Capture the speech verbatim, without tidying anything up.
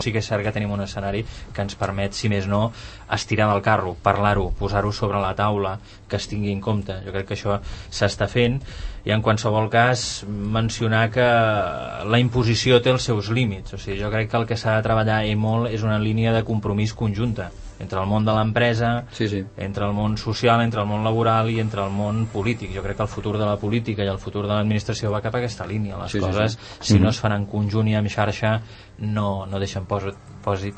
sí que és cert que tenim un escenari que ens permet, si més no, estirar del carro, parlar-ho, posar-ho sobre la taula, que es tingui en compte. Jo crec que això s'està fent, i en qualsevol cas mencionar que la imposició té els seus límits. O sigui, jo crec que el que s'ha de treballar i molt és una línia de compromís conjunta entre el món de l'empresa, sí, sí. entre el món social, entre el món laboral i entre el món polític. Jo crec que el futur de la política i el futur de l'administració va cap a aquesta línia. Les sí, coses, sí, sí. si mm-hmm. no es fan en conjunt i en xarxa, no, no deixen posit, posit,